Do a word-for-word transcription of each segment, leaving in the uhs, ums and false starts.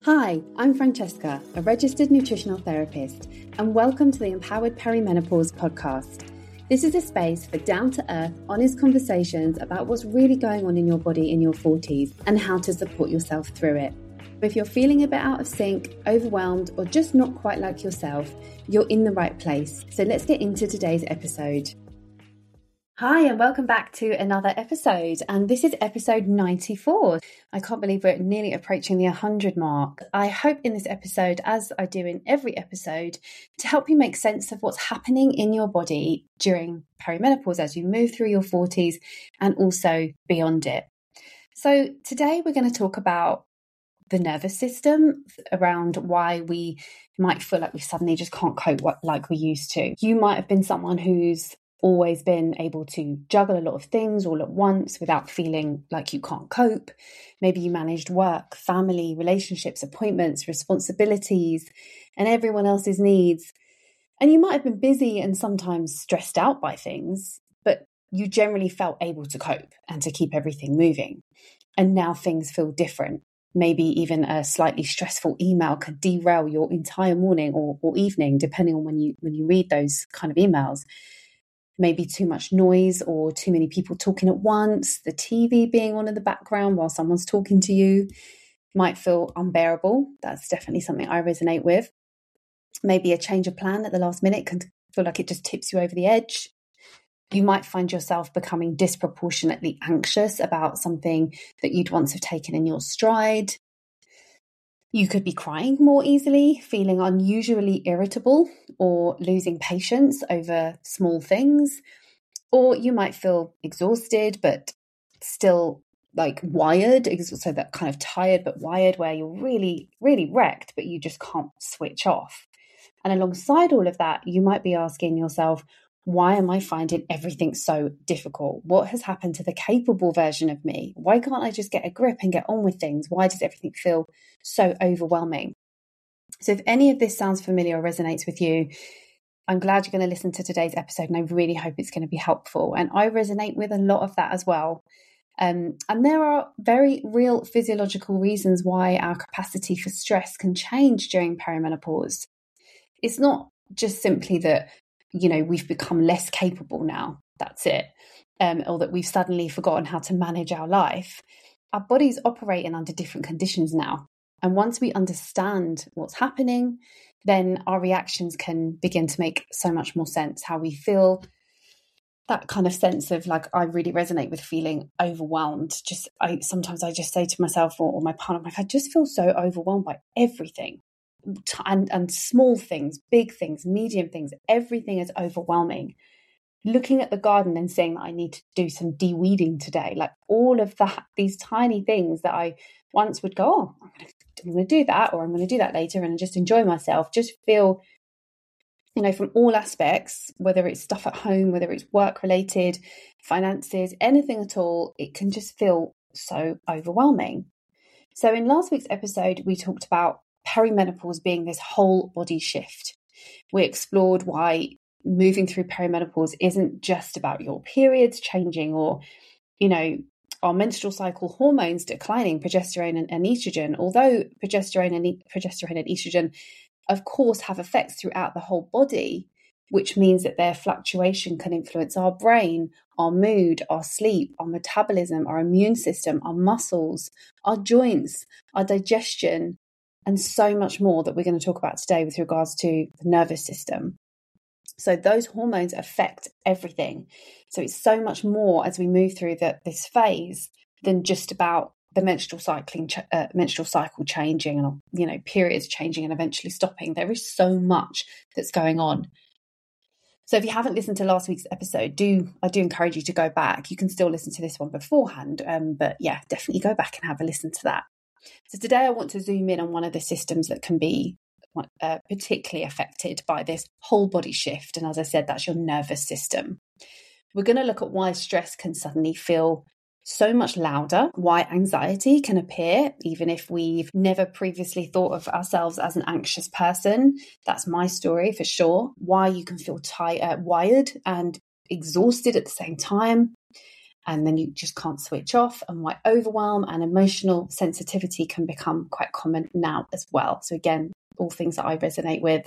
Hi, I'm Francesca, a registered nutritional therapist, and welcome to the Empowered Perimenopause podcast. This is a space for down-to-earth, honest conversations about what's really going on in your body in your forties and how to support yourself through it. If you're feeling a bit out of sync, overwhelmed, or just not quite like yourself, you're in the right place. So let's get into today's episode. Hi, and welcome back to another episode. And this is episode ninety-four. I can't believe we're nearly approaching the one hundred mark. I hope in this episode, as I do in every episode, to help you make sense of what's happening in your body during perimenopause as you move through your forties and also beyond it. So today we're going to talk about the nervous system, around why we might feel like we suddenly just can't cope like we used to. You might have been someone who's always been able to juggle a lot of things all at once without feeling like you can't cope. Maybe you managed work, family, relationships, appointments, responsibilities, and everyone else's needs. And you might have been busy and sometimes stressed out by things, but you generally felt able to cope and to keep everything moving. And now things feel different. Maybe even a slightly stressful email could derail your entire morning or, or evening, depending on when you when you read those kind of emails. Maybe too much noise or too many people talking at once, the T V being on in the background while someone's talking to you might feel unbearable. That's definitely something I resonate with. Maybe a change of plan at the last minute can feel like it just tips you over the edge. You might find yourself becoming disproportionately anxious about something that you'd once have taken in your stride. You could be crying more easily, feeling unusually irritable, or losing patience over small things. Or you might feel exhausted, but still like wired, so that kind of tired but wired, where you're really, really wrecked, but you just can't switch off. And alongside all of that, you might be asking yourself, why am I finding everything so difficult? What has happened to the capable version of me? Why can't I just get a grip and get on with things? Why does everything feel so overwhelming? So if any of this sounds familiar or resonates with you, I'm glad you're going to listen to today's episode, and I really hope it's going to be helpful. And I resonate with a lot of that as well. Um, and there are very real physiological reasons why our capacity for stress can change during perimenopause. It's not just simply that, you know, we've become less capable now. That's it. Um, or that we've suddenly forgotten how to manage our life. Our bodies operating under different conditions now. And once we understand what's happening, then our reactions can begin to make so much more sense. How we feel, that kind of sense of like, I really resonate with feeling overwhelmed. Just, I sometimes I just say to myself or, or my partner, like, I just feel so overwhelmed by everything. And, and small things, big things, medium things, everything is overwhelming. Looking at the garden and saying that I need to do some de-weeding today, like all of that, these tiny things that I once would go, oh, I'm going to, I'm going to do that, or I'm going to do that later and just enjoy myself, just feel, you know, from all aspects, whether it's stuff at home, whether it's work related, finances, anything at all, it can just feel so overwhelming. So in last week's episode, we talked about perimenopause being this whole body shift. We explored why moving through perimenopause isn't just about your periods changing or, you know, our menstrual cycle hormones declining, progesterone and, and estrogen. Although progesterone and e- progesterone and estrogen, of course, have effects throughout the whole body, which means that their fluctuation can influence our brain, our mood, our sleep, our metabolism, our immune system, our muscles, our joints, our digestion, and so much more that we're going to talk about today with regards to the nervous system. So those hormones affect everything. So it's so much more as we move through the, this phase than just about the menstrual cycling, uh, menstrual cycle changing and, you know, periods changing and eventually stopping. There is so much that's going on. So if you haven't listened to last week's episode, do I do encourage you to go back. You can still listen to this one beforehand, um, but yeah, definitely go back and have a listen to that. So today I want to zoom in on one of the systems that can be uh, particularly affected by this whole body shift. And as I said, that's your nervous system. We're going to look at why stress can suddenly feel so much louder, why anxiety can appear even if we've never previously thought of ourselves as an anxious person. That's my story for sure. Why you can feel tired, uh, wired and exhausted at the same time. and then you just can't switch off, and why overwhelm and emotional sensitivity can become quite common now as well. So again, all things that I resonate with.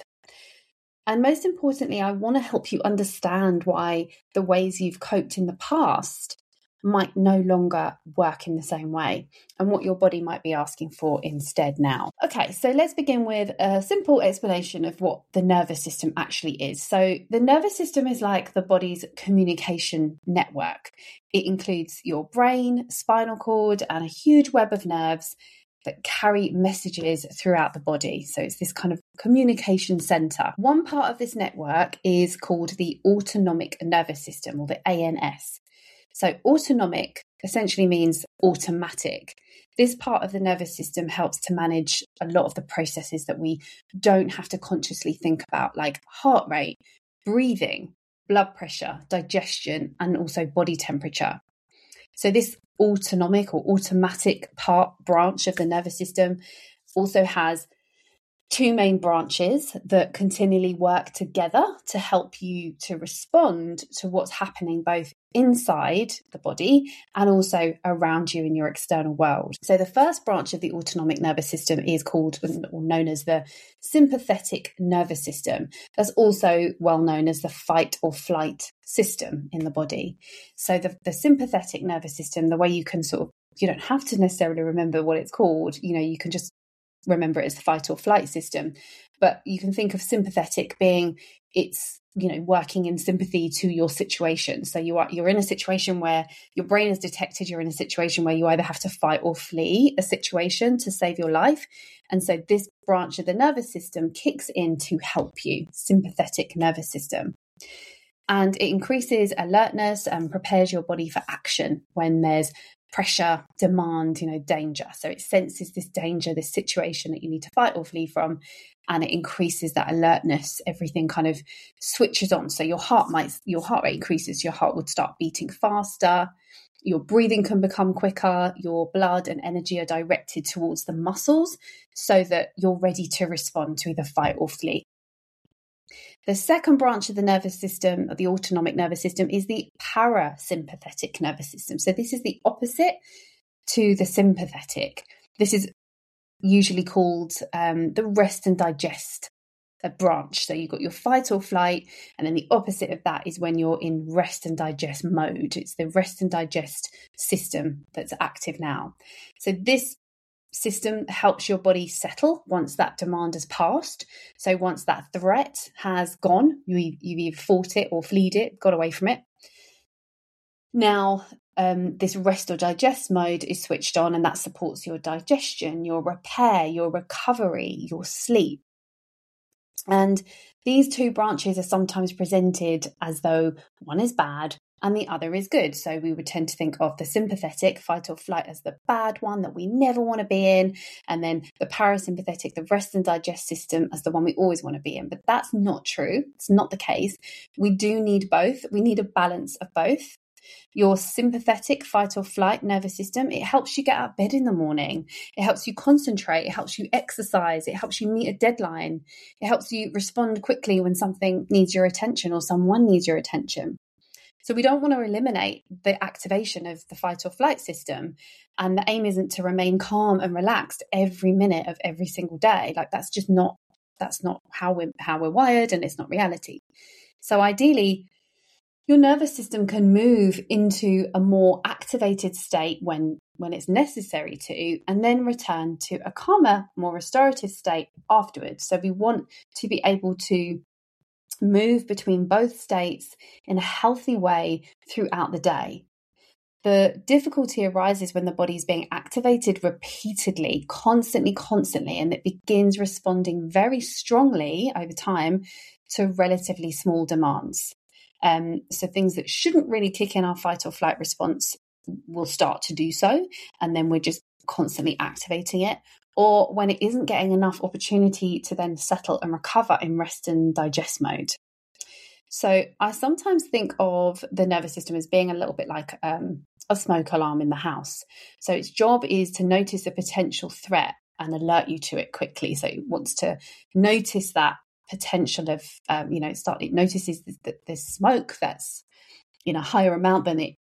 And most importantly, I want to help you understand why the ways you've coped in the past might no longer work in the same way, and what your body might be asking for instead now. Okay, so let's begin with a simple explanation of what the nervous system actually is. So the nervous system is like the body's communication network. It includes your brain, spinal cord, and a huge web of nerves that carry messages throughout the body. So it's this kind of communication center. One part of this network is called the autonomic nervous system, or the A N S. So autonomic essentially means automatic. This part of the nervous system helps to manage a lot of the processes that we don't have to consciously think about, like heart rate, breathing, blood pressure, digestion, and also body temperature. So this autonomic or automatic part branch of the nervous system also has two main branches that continually work together to help you to respond to what's happening both inside the body and also around you in your external world. So the first branch of the autonomic nervous system is called, or known as, the sympathetic nervous system. That's also well known as the fight or flight system in the body. So the, the sympathetic nervous system, the way you can sort of, you don't have to necessarily remember what it's called, you know, you can just remember it as the fight or flight system, but you can think of sympathetic being it's, you know, working in sympathy to your situation. So you are, you're in a situation where your brain has detected you're in a situation where you either have to fight or flee a situation to save your life. And so this branch of the nervous system kicks in to help you, sympathetic nervous system. And it increases alertness and prepares your body for action when there's pressure, demand, you know, danger. So it senses this danger, this situation that you need to fight or flee from, and it increases that alertness. Everything kind of switches on. So your heart might, your heart rate increases, your heart would start beating faster, your breathing can become quicker, your blood and energy are directed towards the muscles so that you're ready to respond to either fight or flee. The second branch of the nervous system, of the autonomic nervous system, is the parasympathetic nervous system. So this is the opposite to the sympathetic. This is usually called um, the rest and digest a branch. So you've got your fight or flight, and then the opposite of that is when you're in rest and digest mode. It's the rest and digest system that's active now. So this system helps your body settle once that demand has passed. So once that threat has gone, you, you've either fought it or fled it, got away from it. Now, um, this rest or digest mode is switched on, and that supports your digestion, your repair, your recovery, your sleep. And these two branches are sometimes presented as though one is bad and the other is good. So we would tend to think of the sympathetic fight or flight as the bad one that we never want to be in, and then the parasympathetic, the rest and digest system, as the one we always want to be in. But that's not true. It's not the case. We do need both. We need a balance of both. Your sympathetic fight or flight nervous system, it helps you get out of bed in the morning. It helps you concentrate. It helps you exercise. It helps you meet a deadline. It helps you respond quickly when something needs your attention or someone needs your attention. So we don't want to eliminate the activation of the fight or flight system. And the aim isn't to remain calm and relaxed every minute of every single day. Like that's just not, that's not how we're, how we're wired, and it's not reality. So ideally, your nervous system can move into a more activated state when, when it's necessary to, and then return to a calmer, more restorative state afterwards. So we want to be able to move between both states in a healthy way throughout the day. The difficulty arises when the body is being activated repeatedly, constantly, constantly, and it begins responding very strongly over time to relatively small demands. Um, so things that shouldn't really kick in our fight or flight response will start to do so, and then we're just constantly activating it. Or when it isn't getting enough opportunity to then settle and recover in rest and digest mode. So I sometimes think of the nervous system as being a little bit like um, a smoke alarm in the house. So its job is to notice a potential threat and alert you to it quickly. So it wants to notice that potential of, um, you know, start, it notices the, the smoke that's in a higher amount than it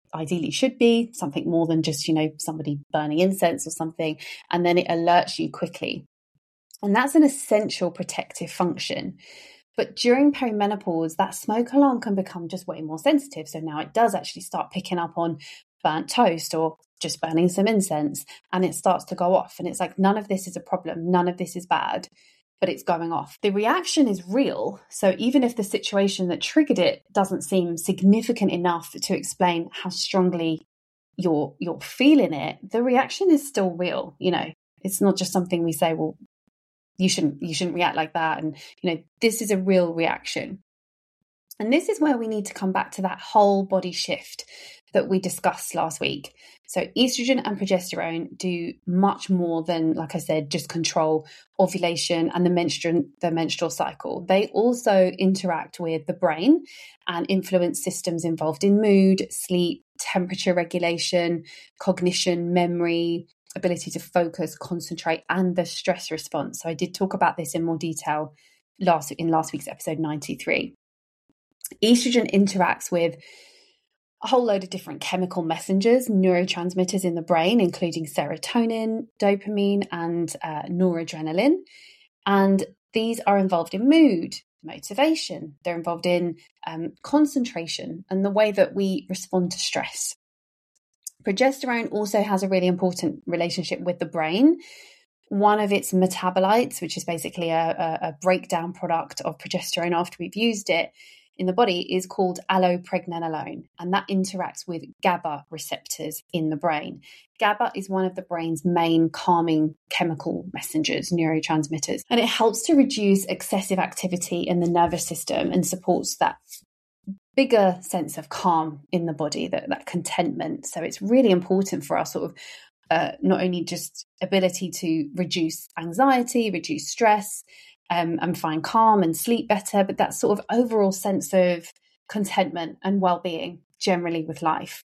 ideally should be, something more than just, you know, somebody burning incense or something, and then it alerts you quickly. And that's an essential protective function. But during perimenopause, that smoke alarm can become just way more sensitive. So now it does actually start picking up on burnt toast or just burning some incense, and it starts to go off. And it's like, none of this is a problem. None of this is bad, but it's going off. The reaction is real. So even if the situation that triggered it doesn't seem significant enough to explain how strongly you're, you're feeling it, the reaction is still real. You know, it's not just something we say, well, you shouldn't, you shouldn't react like that. And, you know, this is a real reaction. And this is where we need to come back to that whole body shift that we discussed last week. So estrogen and progesterone do much more than, like I said, just control ovulation and the menstrual, the menstrual cycle. They also interact with the brain and influence systems involved in mood, sleep, temperature regulation, cognition, memory, ability to focus, concentrate, and the stress response. So I did talk about this in more detail last in last week's episode ninety-three. Estrogen interacts with a whole load of different chemical messengers, neurotransmitters in the brain, including serotonin, dopamine, and uh, noradrenaline. And these are involved in mood, motivation. They're involved in um, concentration and the way that we respond to stress. Progesterone also has a really important relationship with the brain. One of its metabolites, which is basically a, a, a breakdown product of progesterone after we've used it in the body, is called allopregnanolone, and that interacts with GABA receptors in the brain. GABA is one of the brain's main calming chemical messengers, neurotransmitters, and it helps to reduce excessive activity in the nervous system and supports that bigger sense of calm in the body, that, that contentment. So it's really important for our sort of uh, not only just ability to reduce anxiety, reduce stress, Um, and find calm and sleep better, but that sort of overall sense of contentment and well-being generally with life.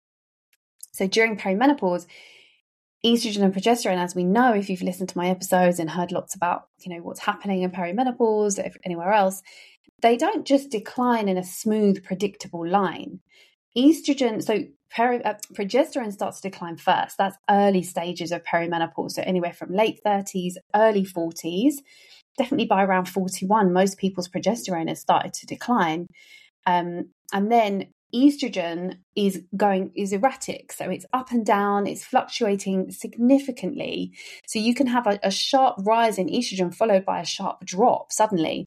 So during perimenopause, estrogen and progesterone, as we know, if you've listened to my episodes and heard lots about, you know, what's happening in perimenopause, if anywhere else, they don't just decline in a smooth, predictable line. Estrogen, so peri, uh, progesterone starts to decline first. That's early stages of perimenopause, so anywhere from late thirties, early forties. Definitely by around forty-one, most people's progesterone has started to decline. Um, and then estrogen is going, is erratic. So it's up and down, it's fluctuating significantly. So you can have a, a sharp rise in estrogen followed by a sharp drop suddenly.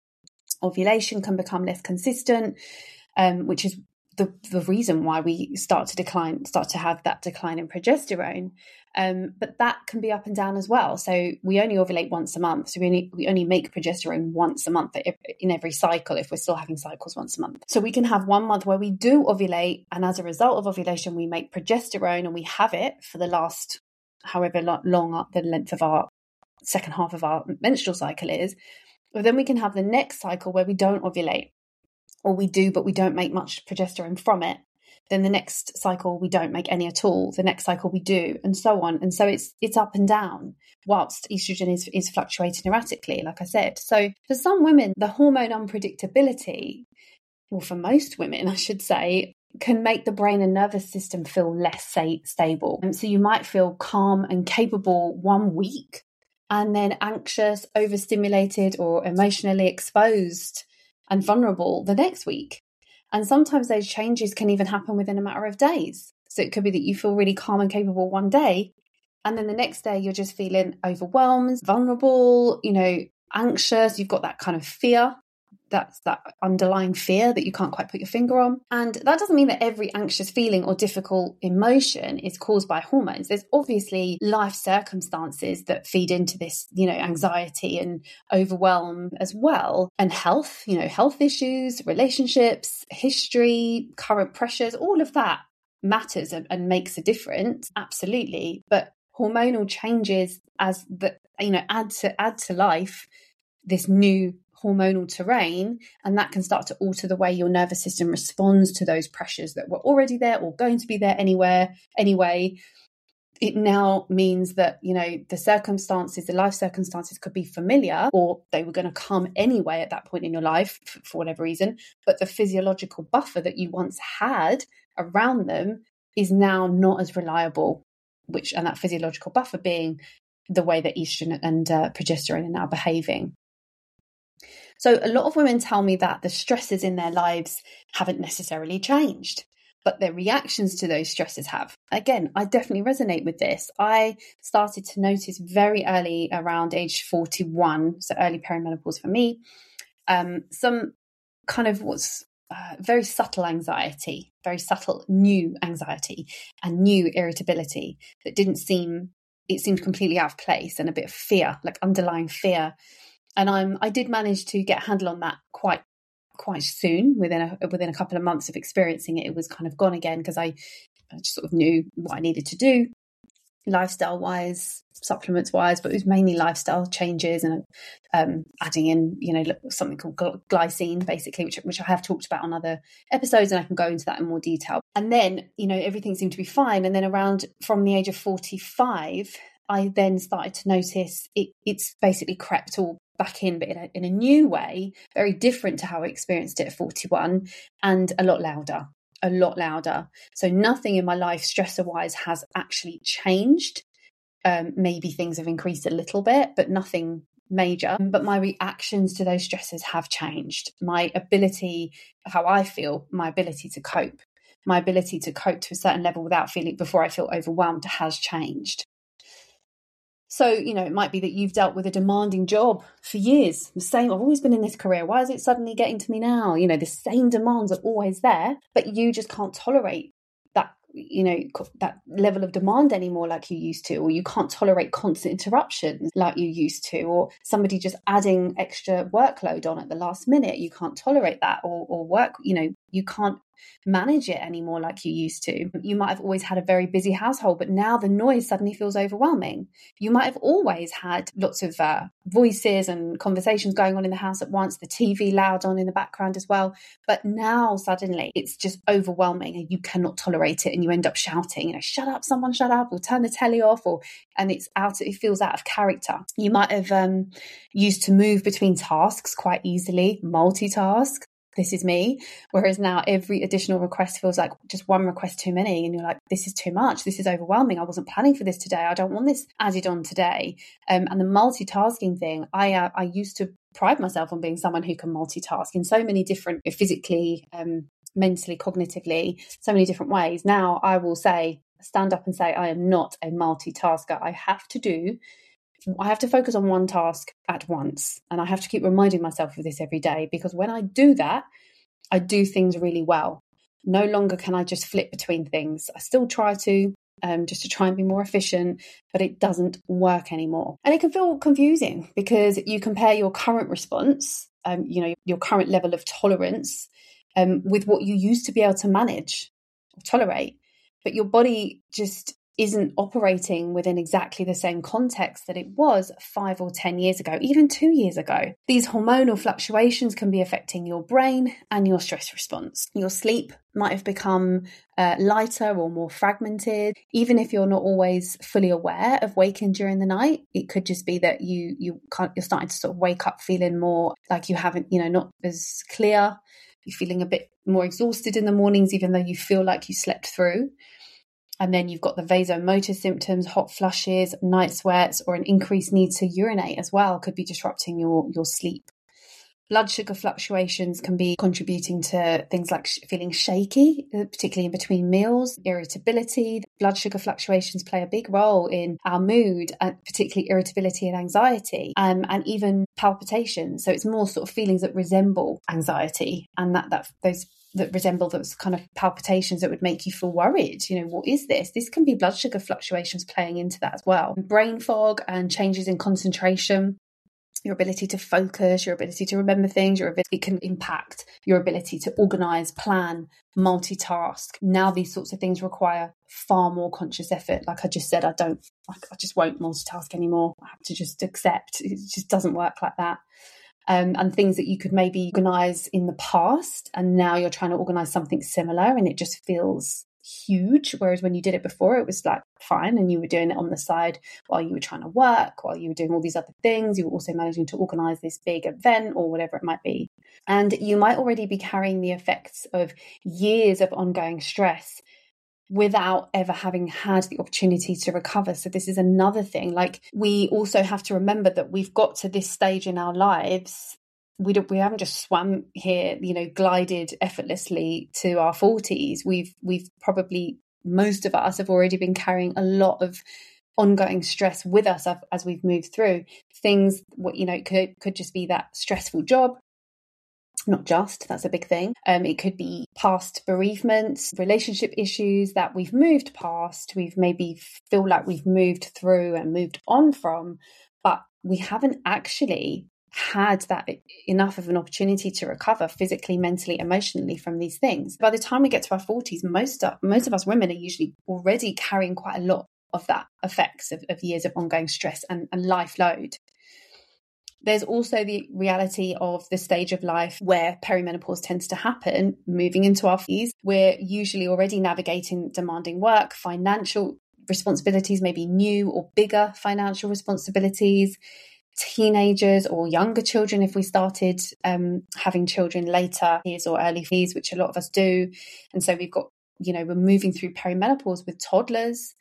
Ovulation can become less consistent, um, which is the, the reason why we start to decline, start to have that decline in progesterone. Um, but that can be up and down as well. So we only ovulate once a month. So we only, we only make progesterone once a month in every cycle if we're still having cycles once a month. So we can have one month where we do ovulate, and as a result of ovulation, we make progesterone and we have it for the last, however long the length of our second half of our menstrual cycle is. But then we can have the next cycle where we don't ovulate, or we do, but we don't make much progesterone from it. Then the next cycle, we don't make any at all. The next cycle we do, and so on. And so it's it's up and down, whilst estrogen is, is fluctuating erratically, like I said. So for some women, the hormone unpredictability, well, for most women, I should say, can make the brain and nervous system feel less say, stable. And so you might feel calm and capable one week, and then anxious, overstimulated, or emotionally exposed and vulnerable the next week. And sometimes those changes can even happen within a matter of days. So it could be that you feel really calm and capable one day, and then the next day you're just feeling overwhelmed, vulnerable, you know, anxious. You've got that kind of fear. That's that underlying fear that you can't quite put your finger on. And that doesn't mean that every anxious feeling or difficult emotion is caused by hormones. There's obviously life circumstances that feed into this, you know, anxiety and overwhelm as well. And health, you know, health issues, relationships, history, current pressures, all of that matters and, and makes a difference. Absolutely. But hormonal changes as the, you know, add to add to life this new hormonal terrain, and that can start to alter the way your nervous system responds to those pressures that were already there or going to be there anywhere anyway. It now means that, you know, the circumstances, the life circumstances could be familiar, or they were going to come anyway at that point in your life for whatever reason, but the physiological buffer that you once had around them is now not as reliable, which and that physiological buffer being the way that estrogen and uh, progesterone are now behaving. So a lot of women tell me that the stresses in their lives haven't necessarily changed, but their reactions to those stresses have. Again, I definitely resonate with this. I started to notice very early, around age forty-one, so early perimenopause for me, um, some kind of what's uh, very subtle anxiety, very subtle new anxiety and new irritability that didn't seem, it seemed completely out of place, and a bit of fear, like underlying fear. And I'm, I did manage to get a handle on that quite quite soon. Within a, within a couple of months of experiencing it, it was kind of gone again, because I, I just sort of knew what I needed to do, lifestyle-wise, supplements-wise, but it was mainly lifestyle changes and um, adding in, you know, something called glycine, basically, which, which I have talked about on other episodes, and I can go into that in more detail. And then, you know, everything seemed to be fine. And then around from the age of forty-five, I then started to notice it, it's basically crept all back in, but in a, in a new way, very different to how I experienced it at forty-one, and a lot louder, a lot louder. So nothing in my life stressor-wise has actually changed. Um, maybe things have increased a little bit, but nothing major. But my reactions to those stresses have changed. My ability, how I feel, my ability to cope, my ability to cope to a certain level without feeling, before I feel overwhelmed, has changed. So, you know, it might be that you've dealt with a demanding job for years. The same, I've always been in this career. Why is it suddenly getting to me now? You know, the same demands are always there, but you just can't tolerate that, you know, that level of demand anymore like you used to, or you can't tolerate constant interruptions like you used to, or somebody just adding extra workload on at the last minute. You can't tolerate that, or, or work, you know, you can't manage it anymore like you used to. You might have always had a very busy household, but now the noise suddenly feels overwhelming. You might have always had lots of uh, voices and conversations going on in the house at once, the T V loud on in the background as well. But now suddenly it's just overwhelming and you cannot tolerate it, and you end up shouting, you know, shut up, someone shut up, or turn the telly off, or and it's out, it feels out of character. You might have um, used to move between tasks quite easily, multitask. This is me. Whereas now every additional request feels like just one request too many. And you're like, this is too much. This is overwhelming. I wasn't planning for this today. I don't want this added on today. Um, and the multitasking thing, I uh, I used to pride myself on being someone who can multitask in so many different, physically, um, mentally, cognitively, so many different ways. Now I will say, stand up and say, I am not a multitasker. I have to do I have to focus on one task at once. And I have to keep reminding myself of this every day, because when I do that, I do things really well. No longer can I just flip between things. I still try to, um, just to try and be more efficient, but it doesn't work anymore. And it can feel confusing, because you compare your current response, um, you know, your current level of tolerance um, with what you used to be able to manage or tolerate. But your body just isn't operating within exactly the same context that it was five or ten years ago, even two years ago. These hormonal fluctuations can be affecting your brain and your stress response. Your sleep might have become uh, lighter or more fragmented. Even if you're not always fully aware of waking during the night, it could just be that you you can't, you're starting to sort of wake up feeling more like you haven't, you know, not as clear. You're feeling a bit more exhausted in the mornings, even though you feel like you slept through. And then you've got the vasomotor symptoms, hot flushes, night sweats, or an increased need to urinate as well could be disrupting your, your sleep. Blood sugar fluctuations can be contributing to things like sh- feeling shaky, particularly in between meals, irritability. Blood sugar fluctuations play a big role in our mood, and particularly irritability and anxiety, um, and even palpitations. So it's more sort of feelings that resemble anxiety, and that that those that resemble those kind of palpitations that would make you feel worried. You know, what is this? This can be blood sugar fluctuations playing into that as well. Brain fog and changes in concentration, your ability to focus, your ability to remember things, your ability, it can impact your ability to organize, plan, multitask. Now these sorts of things require far more conscious effort. Like I just said, I don't, I just won't multitask anymore. I have to just accept it just doesn't work like that. Um, and things that you could maybe organise in the past, and now you're trying to organise something similar and it just feels huge. Whereas when you did it before, it was like fine, and you were doing it on the side while you were trying to work, while you were doing all these other things. You were also managing to organise this big event or whatever it might be. And you might already be carrying the effects of years of ongoing stress without ever having had the opportunity to recover. So this is another thing. Like, we also have to remember that we've got to this stage in our lives. We don't, we haven't just swam here, you know, glided effortlessly to our forties. We've, we've probably, most of us have already been carrying a lot of ongoing stress with us as, as we've moved through things. What, you know, it could, could just be that stressful job. Not just, that's a big thing. Um, it could be past bereavements, relationship issues that we've moved past. We've maybe feel like we've moved through and moved on from, but we haven't actually had that enough of an opportunity to recover physically, mentally, emotionally from these things. By the time we get to our forties, most of, most of us women are usually already carrying quite a lot of that effects of, of years of ongoing stress and, and life load. There's also the reality of the stage of life where perimenopause tends to happen, moving into our forties. We're usually already navigating demanding work, financial responsibilities, maybe new or bigger financial responsibilities, teenagers or younger children if we started um, having children later years or early forties, which a lot of us do. And so we've got, you know, we're moving through perimenopause with toddlers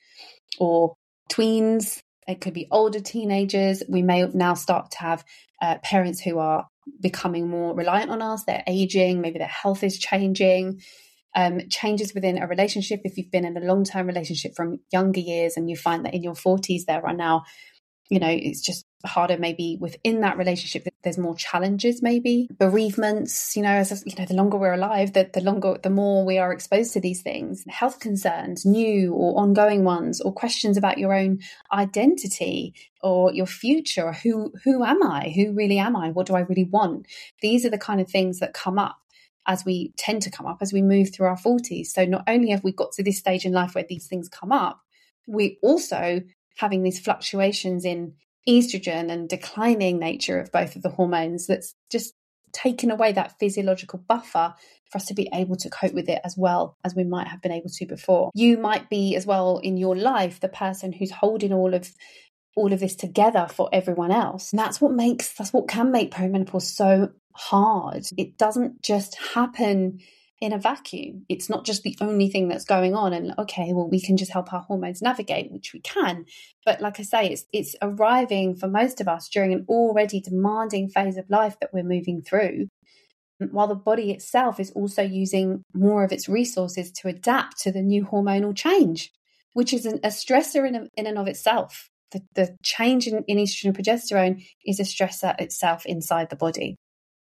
or tweens. It could be older teenagers. We may now start to have uh, parents who are becoming more reliant on us. They're aging. Maybe their health is changing. Um, changes within a relationship. If you've been in a long-term relationship from younger years and you find that in your forties there are now, you know, it's just harder maybe within that relationship. There's more challenges, maybe bereavements, you know, as you know, the longer we're alive, the, the longer, the more we are exposed to these things, health concerns, new or ongoing ones, or questions about your own identity or your future, or who, who am I? Who really am I? What do I really want? These are the kind of things that come up as we tend to come up as we move through our forties. So not only have we got to this stage in life where these things come up, we also having these fluctuations in estrogen and declining nature of both of the hormones that's just taken away that physiological buffer for us to be able to cope with it as well as we might have been able to before. You might be as well in your life the person who's holding all of all of this together for everyone else. And that's what makes that's what can make perimenopause so hard. It doesn't just happen in a vacuum. It's not just the only thing that's going on and okay, well, we can just help our hormones navigate, which we can. But like I say, it's it's arriving for most of us during an already demanding phase of life that we're moving through, while the body itself is also using more of its resources to adapt to the new hormonal change, which is an, a stressor in, a, in and of itself. The, the change in, in estrogen and progesterone is a stressor itself inside the body.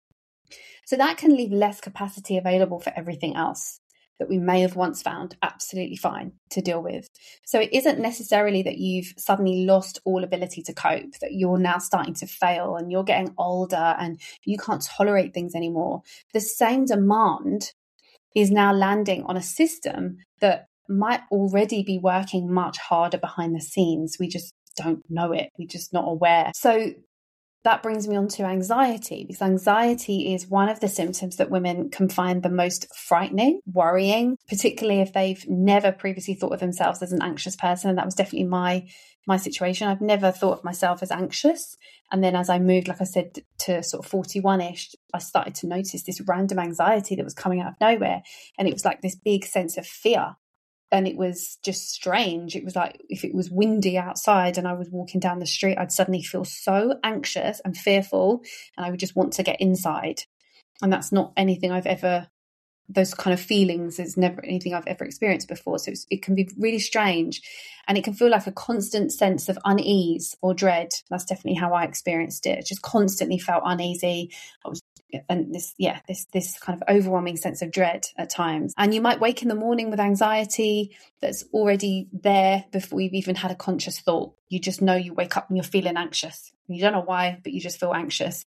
So that can leave less capacity available for everything else that we may have once found absolutely fine to deal with. So it isn't necessarily that you've suddenly lost all ability to cope, that you're now starting to fail and you're getting older and you can't tolerate things anymore. The same demand is now landing on a system that might already be working much harder behind the scenes. We just don't know it. We're just not aware. So that brings me on to anxiety, because anxiety is one of the symptoms that women can find the most frightening, worrying, particularly if they've never previously thought of themselves as an anxious person. And that was definitely my my situation. I've never thought of myself as anxious. And then as I moved, like I said, to sort of forty-one-ish, I started to notice this random anxiety that was coming out of nowhere. And it was like this big sense of fear. And it was just strange. It was like if it was windy outside and I was walking down the street, I'd suddenly feel so anxious and fearful and I would just want to get inside. And that's not anything I've ever, those kind of feelings is never anything I've ever experienced before. So it's, it can be really strange and it can feel like a constant sense of unease or dread. That's definitely how I experienced it. I just constantly felt uneasy. I was and this yeah this this kind of overwhelming sense of dread at times. And you might wake in the morning with anxiety that's already there before you've even had a conscious thought. You just know you wake up and you're feeling anxious. You don't know why, but you just feel anxious.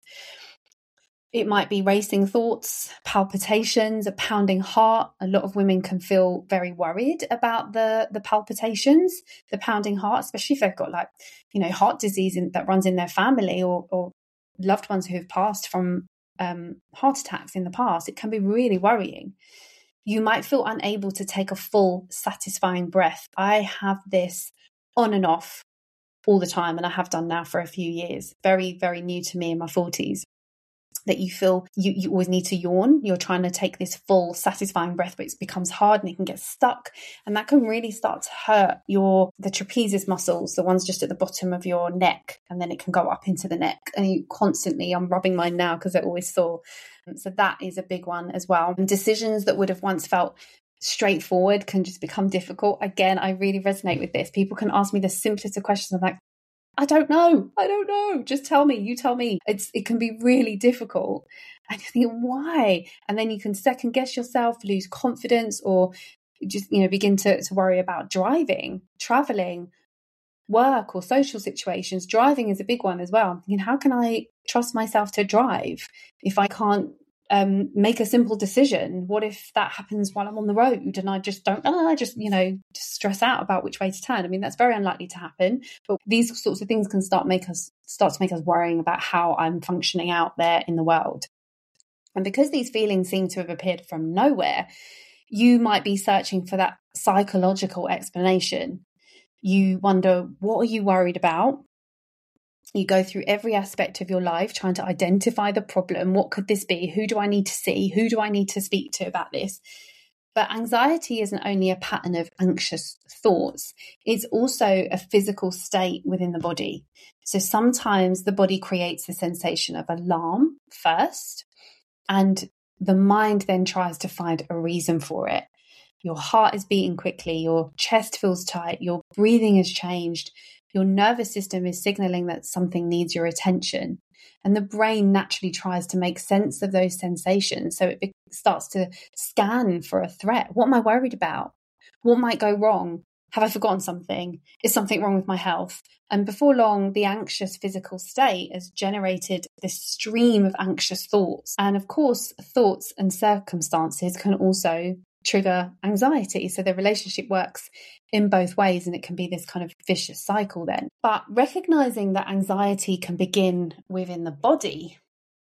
It might be racing thoughts, palpitations, a pounding heart. A lot of women can feel very worried about the the palpitations, the pounding heart, especially if they've got like, you know, heart disease in, that runs in their family, or, or loved ones who have passed from um, heart attacks in the past. It can be really worrying. You might feel unable to take a full, satisfying breath. I have this on and off all the time, and I have done now for a few years. Very, very new to me in my forties. that you feel you, you always need to yawn. You're trying to take this full satisfying breath, but it becomes hard and it can get stuck. And that can really start to hurt your, the trapezius muscles, the ones just at the bottom of your neck. And then it can go up into the neck. And you constantly, I'm rubbing mine now because they're always sore. So that is a big one as well. And decisions that would have once felt straightforward can just become difficult. Again, I really resonate with this. People can ask me the simplest of questions. I'm like, I don't know. I don't know. Just tell me. You tell me. It's it can be really difficult. And you think, why? And then you can second guess yourself, lose confidence, or just, you know, begin to, to worry about driving, traveling, work or social situations. Driving is a big one as well. I'm thinking, how can I trust myself to drive if I can't um, make a simple decision? What if that happens while I'm on the road and I just don't, oh, I just, you know, just stress out about which way to turn? I mean, that's very unlikely to happen, but these sorts of things can start make us start to make us worrying about how I'm functioning out there in the world. And because these feelings seem to have appeared from nowhere, you might be searching for that psychological explanation. You wonder, what are you worried about? You go through every aspect of your life trying to identify the problem. What could this be? Who do I need to see? Who do I need to speak to about this? But anxiety isn't only a pattern of anxious thoughts. It's also a physical state within the body. So sometimes the body creates the sensation of alarm first, and the mind then tries to find a reason for it. Your heart is beating quickly, your chest feels tight, your breathing has changed, your nervous system is signaling that something needs your attention. And the brain naturally tries to make sense of those sensations. So it starts to scan for a threat. What am I worried about? What might go wrong? Have I forgotten something? Is something wrong with my health? And before long, the anxious physical state has generated this stream of anxious thoughts. And of course, thoughts and circumstances can also trigger anxiety. So the relationship works in both ways, and it can be this kind of vicious cycle then. But recognizing that anxiety can begin within the body,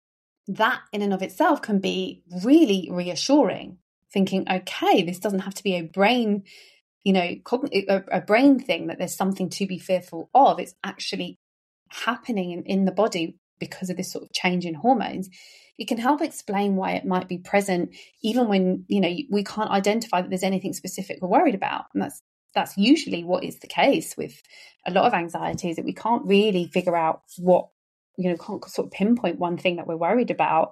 that in and of itself can be really reassuring. Thinking, okay, this doesn't have to be a brain, you know, a, a brain thing, that there's something to be fearful of. It's actually happening in, in the body because of this sort of change in hormones. It can help explain why it might be present, even when, you know, we can't identify that there's anything specific we're worried about. And that's that's usually what is the case with a lot of anxieties, that we can't really figure out what, you know, can't sort of pinpoint one thing that we're worried about.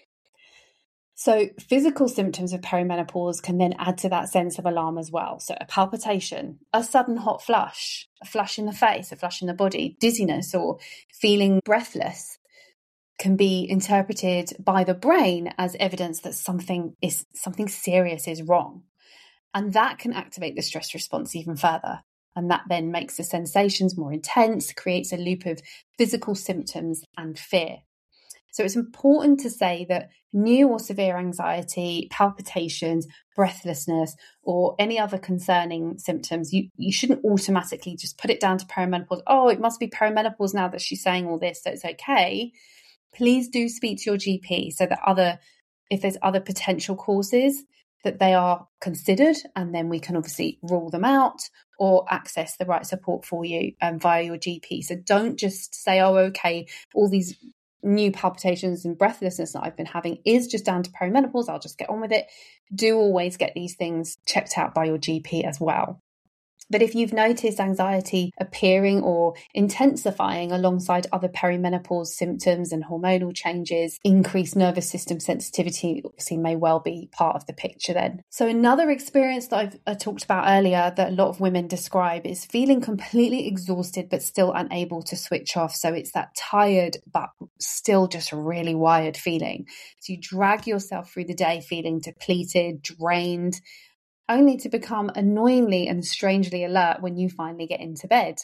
So physical symptoms of perimenopause can then add to that sense of alarm as well. So a palpitation, a sudden hot flush, a flush in the face, a flush in the body, dizziness, or feeling breathless can be interpreted by the brain as evidence that something is something serious is wrong. And that can activate the stress response even further. And that then makes the sensations more intense, creates a loop of physical symptoms and fear. So it's important to say that new or severe anxiety, palpitations, breathlessness, or any other concerning symptoms, you, you shouldn't automatically just put it down to perimenopause. Oh, it must be perimenopause now that she's saying all this, so it's okay. Please do speak to your G P so that other, if there's other potential causes, that they are considered, and then we can obviously rule them out or access the right support for you um, via your G P. So don't just say, oh, okay, all these new palpitations and breathlessness that I've been having is just down to perimenopause, I'll just get on with it. Do always get these things checked out by your G P as well. But if you've noticed anxiety appearing or intensifying alongside other perimenopause symptoms and hormonal changes, increased nervous system sensitivity obviously may well be part of the picture then. So another experience that I've I talked about earlier that a lot of women describe is feeling completely exhausted but still unable to switch off. So it's that tired but still just really wired feeling. So you drag yourself through the day feeling depleted, drained, only to become annoyingly and strangely alert when you finally get into bed.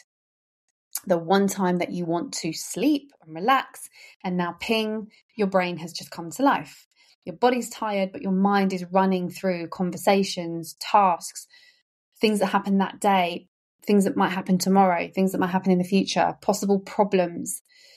The one time that you want to sleep and relax, and now ping, your brain has just come to life. Your body's tired, but your mind is running through conversations, tasks, things that happen that day, things that might happen tomorrow, things that might happen in the future, possible problems.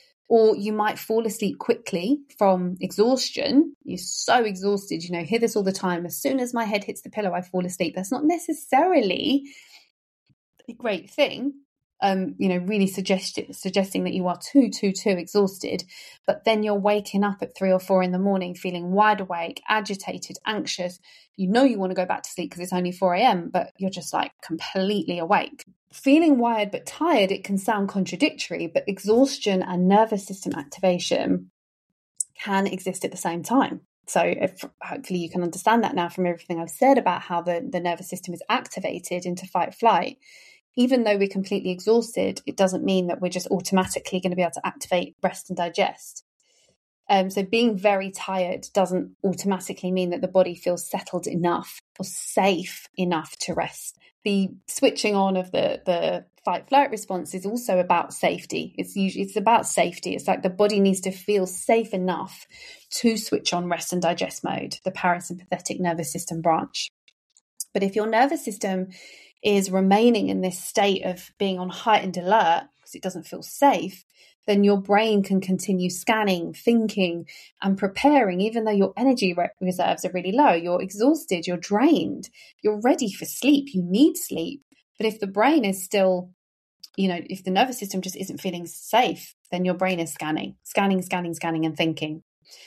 Or you might fall asleep quickly from exhaustion. You're so exhausted, you know, hear this all the time. As soon as my head hits the pillow, I fall asleep. That's not necessarily a great thing, um, you know, really suggest, suggesting that you are too, too, too exhausted. But then you're waking up at three or four in the morning feeling wide awake, agitated, anxious. You know you want to go back to sleep because it's only four a.m., but you're just like completely awake. Feeling wired but tired, it can sound contradictory, but exhaustion and nervous system activation can exist at the same time. So if, hopefully you can understand that now from everything I've said about how the, the nervous system is activated into fight flight. Even though we're completely exhausted, it doesn't mean that we're just automatically going to be able to activate rest and digest. Um, so being very tired doesn't automatically mean that the body feels settled enough or safe enough to rest. The switching on of the, the fight flight response is also about safety. It's usually it's about safety. It's like the body needs to feel safe enough to switch on rest and digest mode, the parasympathetic nervous system branch. But if your nervous system is remaining in this state of being on heightened alert because it doesn't feel safe, then your brain can continue scanning, thinking, and preparing, even though your energy re- reserves are really low. You're exhausted, you're drained, you're ready for sleep, you need sleep. But if the brain is still, you know, if the nervous system just isn't feeling safe, then your brain is scanning, scanning, scanning, scanning, and thinking.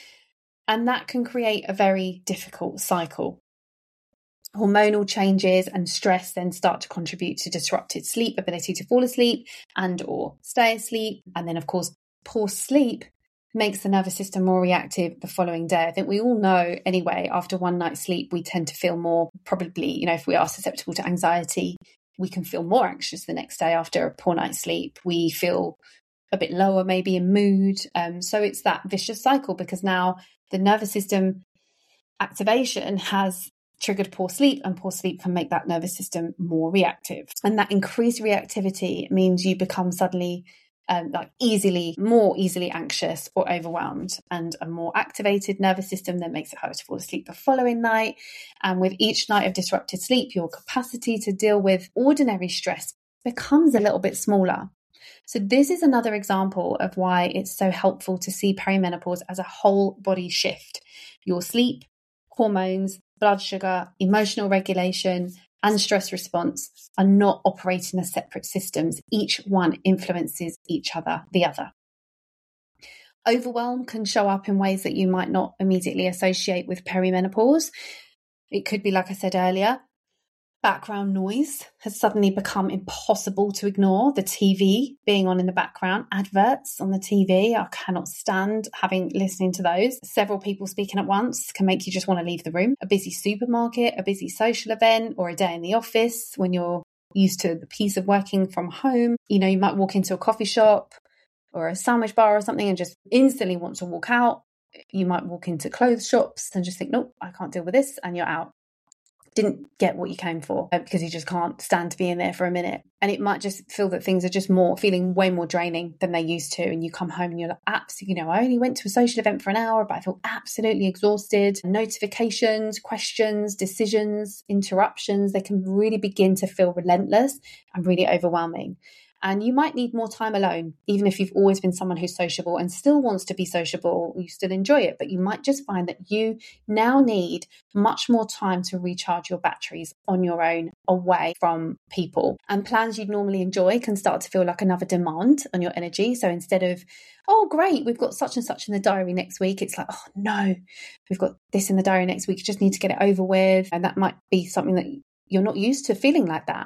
And that can create a very difficult cycle. Hormonal changes and stress then start to contribute to disrupted sleep, ability to fall asleep and or stay asleep. And then, of course, poor sleep makes the nervous system more reactive the following day. I think we all know anyway, after one night's sleep, we tend to feel more, probably, you know, if we are susceptible to anxiety, we can feel more anxious the next day after a poor night's sleep. We feel a bit lower maybe in mood. Um, so it's that vicious cycle because now the nervous system activation has triggered poor sleep, and poor sleep can make that nervous system more reactive. And that increased reactivity means you become suddenly um, like easily, more easily anxious or overwhelmed, and a more activated nervous system then makes it harder to fall asleep the following night. And with each night of disrupted sleep, your capacity to deal with ordinary stress becomes a little bit smaller. So this is another example of why it's so helpful to see perimenopause as a whole body shift. Your sleep, hormones, blood sugar, emotional regulation, and stress response are not operating as separate systems. Each one influences each other, the other. Overwhelm can show up in ways that you might not immediately associate with perimenopause. It could be, like I said earlier, background noise has suddenly become impossible to ignore. The T V being on in the background, adverts on the T V, I cannot stand having listening to those. Several people speaking at once can make you just want to leave the room. A busy supermarket, a busy social event, or a day in the office when you're used to the peace of working from home. You know, you might walk into a coffee shop or a sandwich bar or something and just instantly want to walk out. You might walk into clothes shops and just think, nope, I can't deal with this, and you're out. Didn't get what you came for because you just can't stand to be in there for a minute. And it might just feel that things are just more feeling way more draining than they used to. And you come home and you're like, absolutely, you know, I only went to a social event for an hour, but I feel absolutely exhausted. Notifications, questions, decisions, interruptions, they can really begin to feel relentless and really overwhelming. And you might need more time alone, even if you've always been someone who's sociable and still wants to be sociable, you still enjoy it, but you might just find that you now need much more time to recharge your batteries on your own, away from people. And plans you'd normally enjoy can start to feel like another demand on your energy. So instead of, oh, great, we've got such and such in the diary next week, it's like, oh no, we've got this in the diary next week, you just need to get it over with. And that might be something that you're not used to feeling like that.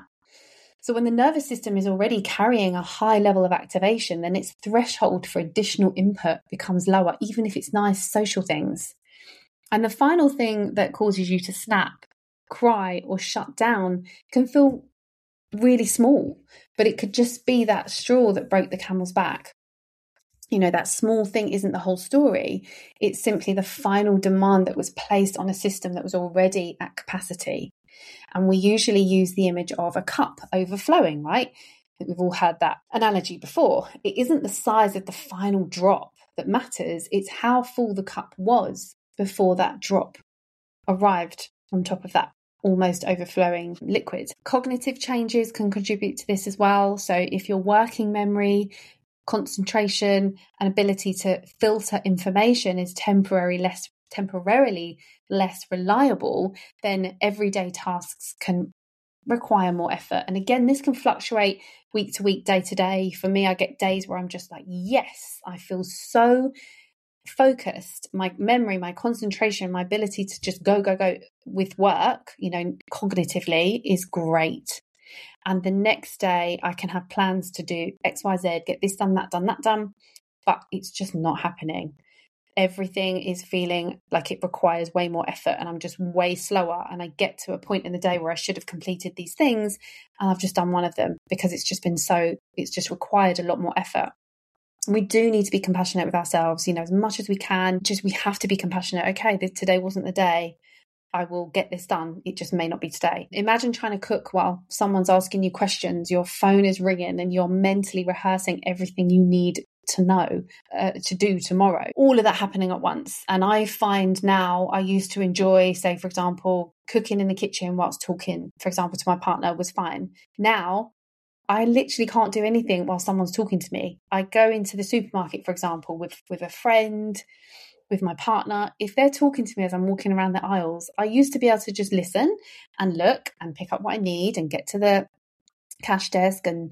So when the nervous system is already carrying a high level of activation, then its threshold for additional input becomes lower, even if it's nice social things. And the final thing that causes you to snap, cry, or shut down can feel really small, but it could just be that straw that broke the camel's back. You know, that small thing isn't the whole story. It's simply the final demand that was placed on a system that was already at capacity. And we usually use the image of a cup overflowing, right? I think we've all heard that analogy before. It isn't the size of the final drop that matters. It's how full the cup was before that drop arrived on top of that almost overflowing liquid. Cognitive changes can contribute to this as well. So if your working memory, concentration, and ability to filter information is temporarily less temporarily less reliable, then everyday tasks can require more effort. And again, this can fluctuate week to week, day to day. For me, I get days where I'm just like, yes, I feel so focused. My memory, my concentration, my ability to just go, go, go with work, you know, cognitively is great. And the next day I can have plans to do X, Y, Z, get this done, that done, that done, but it's just not happening. Everything is feeling like it requires way more effort and I'm just way slower. And I get to a point in the day where I should have completed these things and I've just done one of them because it's just been so, it's just required a lot more effort. We do need to be compassionate with ourselves, you know, as much as we can. Just we have to be compassionate. Okay, this, today wasn't the day. I will get this done. It just may not be today. Imagine trying to cook while someone's asking you questions, your phone is ringing and you're mentally rehearsing everything you need to know, uh, to do tomorrow. All of that happening at once. And I find now I used to enjoy, say, for example, cooking in the kitchen whilst talking, for example, to my partner was fine. Now, I literally can't do anything while someone's talking to me. I go into the supermarket, for example, with, with a friend, with my partner. If they're talking to me as I'm walking around the aisles, I used to be able to just listen and look and pick up what I need and get to the cash desk and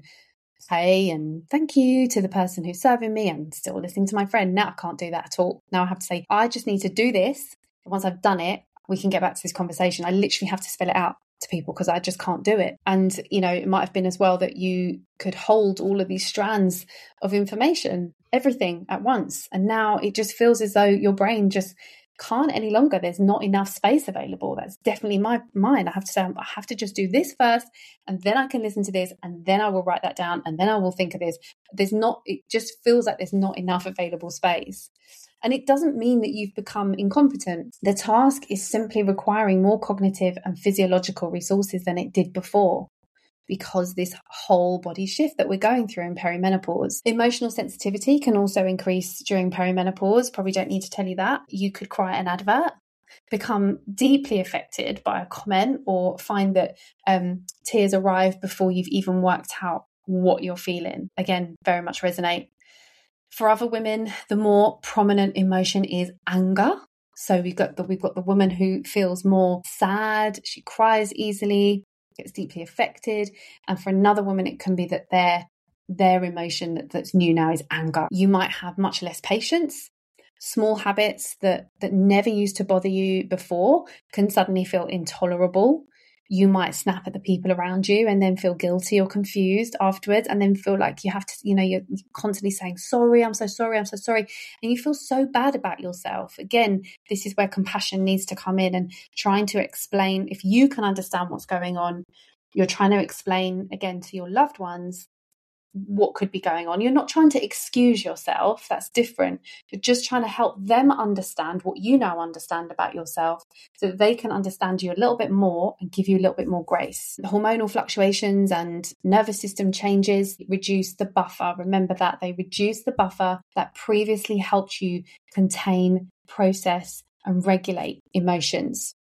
pay and thank you to the person who's serving me and still listening to my friend. Now I can't do that at all. Now I have to say, I just need to do this. Once I've done it, we can get back to this conversation. I literally have to spell it out to people because I just can't do it. And, you know, it might have been as well that you could hold all of these strands of information, everything at once. And now it just feels as though your brain just can't any longer. There's not enough space available. That's definitely my mind. I have to say, I have to just do this first and then I can listen to this and then I will write that down and then I will think of this. There's not, it just feels like there's not enough available space. And it doesn't mean that you've become incompetent. The task is simply requiring more cognitive and physiological resources than it did before, because this whole body shift that we're going through in perimenopause. Emotional sensitivity can also increase during perimenopause. Probably don't need to tell you that. You could cry at an advert, become deeply affected by a comment, or find that um, tears arrive before you've even worked out what you're feeling. Again, very much resonate. For other women, the more prominent emotion is anger. So we've got the, we've got the woman who feels more sad, she cries easily, gets deeply affected. And for another woman, it can be that their their emotion that, that's new now is anger. You might have much less patience. Small habits that that never used to bother you before can suddenly feel intolerable. You might snap at the people around you and then feel guilty or confused afterwards, and then feel like you have to, you know, you're constantly saying, sorry, I'm so sorry, I'm so sorry. And you feel so bad about yourself. Again, this is where compassion needs to come in and trying to explain, if you can understand what's going on, you're trying to explain again to your loved ones what could be going on. You're not trying to excuse yourself. That's different. You're just trying to help them understand what you now understand about yourself so that they can understand you a little bit more and give you a little bit more grace. The hormonal fluctuations and nervous system changes reduce the buffer. Remember that they reduce the buffer that previously helped you contain, process, and regulate emotions.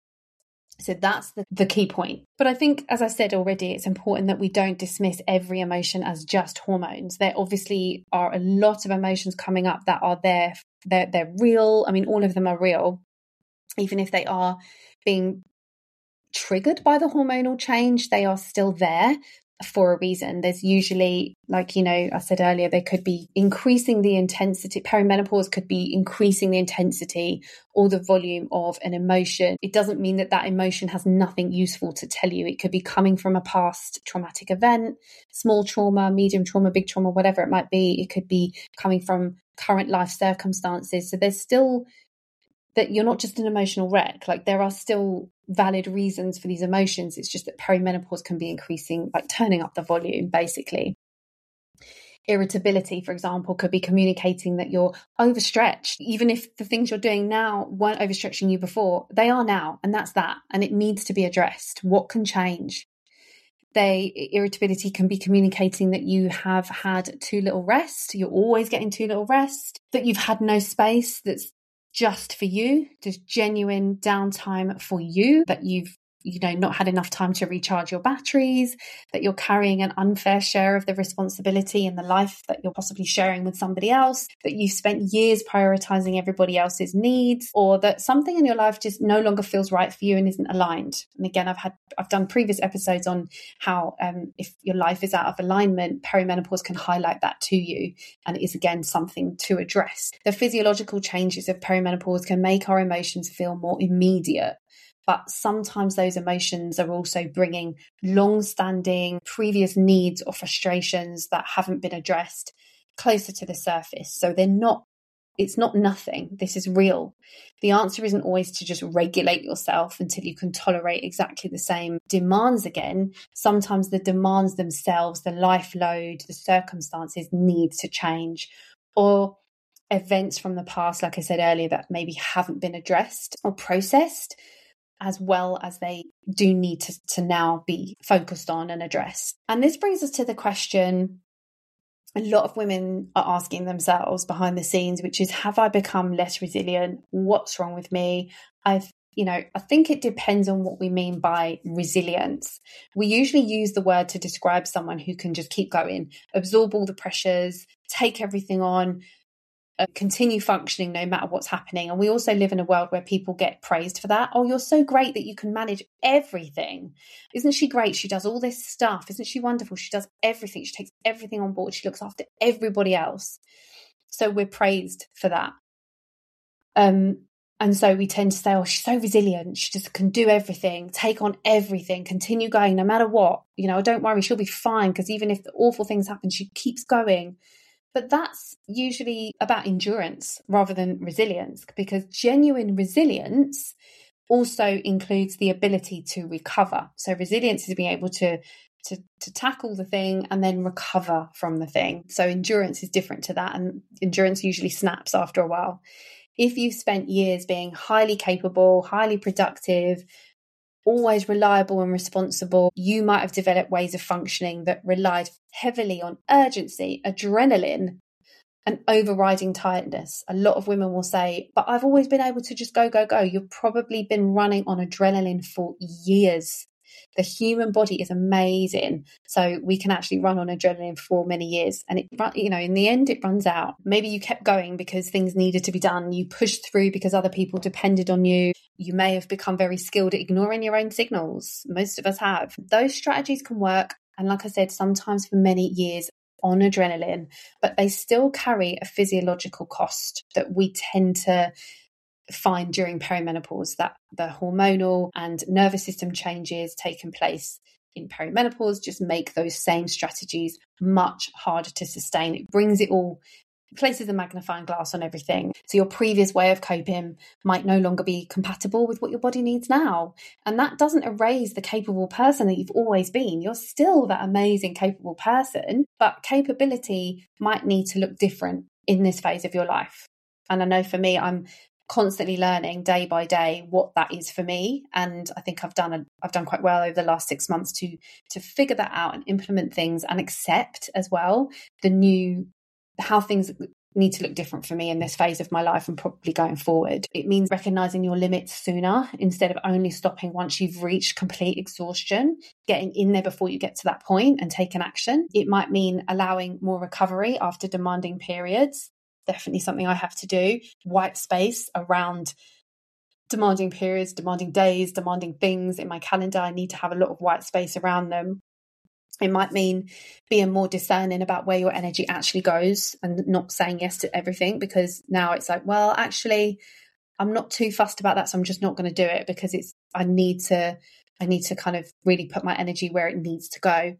So that's the, the key point. But I think, as I said already, it's important that we don't dismiss every emotion as just hormones. There obviously are a lot of emotions coming up that are there. They're, they're real. I mean, all of them are real, even if they are being triggered by the hormonal change, they are still there for a reason. There's usually, like, you know, I said earlier, they could be increasing the intensity. Perimenopause could be increasing the intensity or the volume of an emotion. It doesn't mean that that emotion has nothing useful to tell you. It could be coming from a past traumatic event, small trauma, medium trauma, big trauma, whatever it might be. It could be coming from current life circumstances. So there's still that you're not just an emotional wreck. Like, there are still valid reasons for these emotions. It's just that perimenopause can be increasing, like turning up the volume, basically. Irritability, for example, could be communicating that you're overstretched. Even if the things you're doing now weren't overstretching you before, they are now, and that's that. And it needs to be addressed. What can change? They irritability can be communicating that you have had too little rest. You're always getting too little rest. That you've had no space that's just for you, just genuine downtime for you, that you've you know, not had enough time to recharge your batteries, that you're carrying an unfair share of the responsibility in the life that you're possibly sharing with somebody else, that you've spent years prioritizing everybody else's needs, or that something in your life just no longer feels right for you and isn't aligned. And again, I've had, I've done previous episodes on how um, if your life is out of alignment, perimenopause can highlight that to you. And it is, again, something to address. The physiological changes of perimenopause can make our emotions feel more immediate. But sometimes those emotions are also bringing long-standing previous needs or frustrations that haven't been addressed closer to the surface. So they're not, it's not nothing. This is real. The answer isn't always to just regulate yourself until you can tolerate exactly the same demands again. Sometimes the demands themselves, the life load, the circumstances need to change, or events from the past, like I said earlier, that maybe haven't been addressed or processed as well as they do need to, to now be focused on and addressed. And this brings us to the question a lot of women are asking themselves behind the scenes, which is, have I become less resilient? What's wrong with me? I've, you know, I think it depends on what we mean by resilience. We usually use the word to describe someone who can just keep going, absorb all the pressures, take everything on, continue functioning no matter what's happening. And we also live in a world where people get praised for that. Oh, you're so great that you can manage everything. Isn't she great? She does all this stuff. Isn't she wonderful? She does everything. She takes everything on board. She looks after everybody else. So we're praised for that. Um, and so we tend to say, oh, she's so resilient. She just can do everything, take on everything, continue going no matter what. You know, don't worry, she'll be fine, because even if the awful things happen, she keeps going. But that's usually about endurance rather than resilience, because genuine resilience also includes the ability to recover. So resilience is being able to, to, to tackle the thing and then recover from the thing. So endurance is different to that, and endurance usually snaps after a while. If you've spent years being highly capable, highly productive, always reliable and responsible, you might have developed ways of functioning that relied heavily on urgency, adrenaline, and overriding tiredness. A lot of women will say, but I've always been able to just go, go, go. You've probably been running on adrenaline for years. The human body is amazing. So we can actually run on adrenaline for many years. And it, you know, in the end, it runs out. Maybe you kept going because things needed to be done. You pushed through because other people depended on you. You may have become very skilled at ignoring your own signals. Most of us have. Those strategies can work. And like I said, sometimes for many years on adrenaline, but they still carry a physiological cost that we tend to find during perimenopause, that the hormonal and nervous system changes taking place in perimenopause just make those same strategies much harder to sustain. It brings it all, places a magnifying glass on everything. So your previous way of coping might no longer be compatible with what your body needs now. And that doesn't erase the capable person that you've always been. You're still that amazing, capable person, but capability might need to look different in this phase of your life. And I know for me, I'm constantly learning day by day what that is for me, and I think I've done a, I've done quite well over the last six months to to figure that out and implement things and accept as well the new how things need to look different for me in this phase of my life and probably going forward. It means recognizing your limits sooner instead of only stopping once you've reached complete exhaustion, getting in there before you get to that point and taking action. It might mean allowing more recovery after demanding periods. Definitely something I have to do. White space around demanding periods, demanding days, demanding things in my calendar. I need to have a lot of white space around them. It might mean being more discerning about where your energy actually goes and not saying yes to everything, because now it's like, well, actually, I'm not too fussed about that, so I'm just not going to do it because it's I need to I need to kind of really put my energy where it needs to go,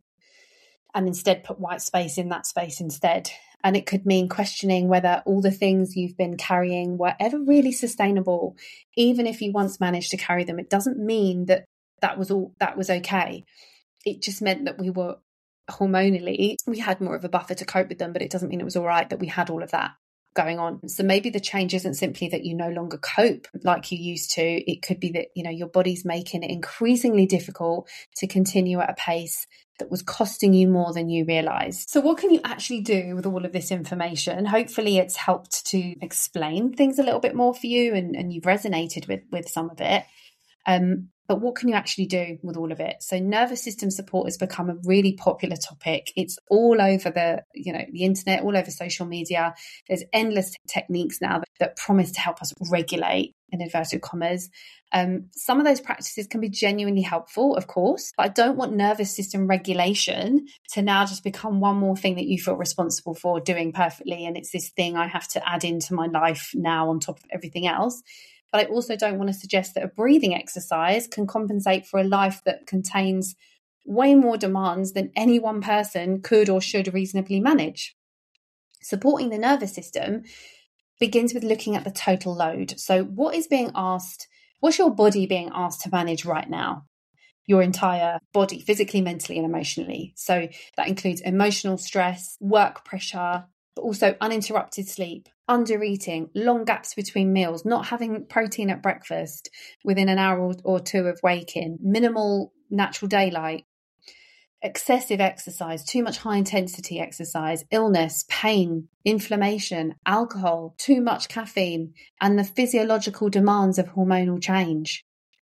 and instead put white space in that space instead. And it could mean questioning whether all the things you've been carrying were ever really sustainable. Even if you once managed to carry them, it doesn't mean that that was all that was okay. It just meant that we were hormonally, we had more of a buffer to cope with them, but it doesn't mean it was all right that we had all of that going on. So maybe the change isn't simply that you no longer cope like you used to. It could be that, you know, your body's making it increasingly difficult to continue at a pace that was costing you more than you realized. So what can you actually do with all of this information? Hopefully it's helped to explain things a little bit more for you, and, and you've resonated with, with some of it. Um, but what can you actually do with all of it? So nervous system support has become a really popular topic. It's all over the, you know, the internet, all over social media. There's endless techniques now that, that promise to help us regulate, in inverted commas. Um, some of those practices can be genuinely helpful, of course, but I don't want nervous system regulation to now just become one more thing that you feel responsible for doing perfectly. And it's this thing I have to add into my life now on top of everything else. But I also don't want to suggest that a breathing exercise can compensate for a life that contains way more demands than any one person could or should reasonably manage. Supporting the nervous system begins with looking at the total load. So what is being asked, what's your body being asked to manage right now? Your entire body, physically, mentally, and emotionally. So that includes emotional stress, work pressure, but also uninterrupted sleep, under eating, long gaps between meals, not having protein at breakfast within an hour or two of waking, minimal natural daylight, excessive exercise, too much high intensity exercise, illness, pain, inflammation, alcohol, too much caffeine, and the physiological demands of hormonal change.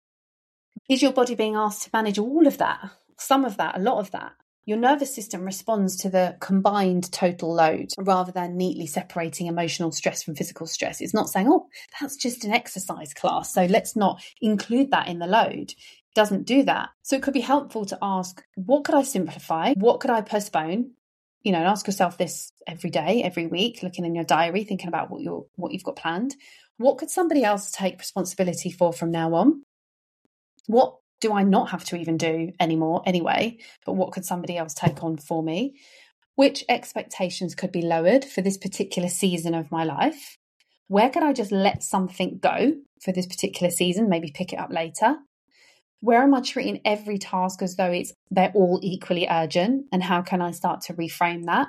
Is your body being asked to manage all of that? Some of that, a lot of that? Your nervous system responds to the combined total load rather than neatly separating emotional stress from physical stress. It's not saying, oh, that's just an exercise class, so let's not include that in the load. It doesn't do that. So it could be helpful to ask, what could I simplify? What could I postpone? You know, and ask yourself this every day, every week, looking in your diary, thinking about what you're, what you've got planned. What could somebody else take responsibility for from now on? What do I not have to even do anymore anyway, but what could somebody else take on for me? Which expectations could be lowered for this particular season of my life? Where could I just let something go for this particular season, maybe pick it up later? Where am I treating every task as though it's they're all equally urgent? And how can I start to reframe that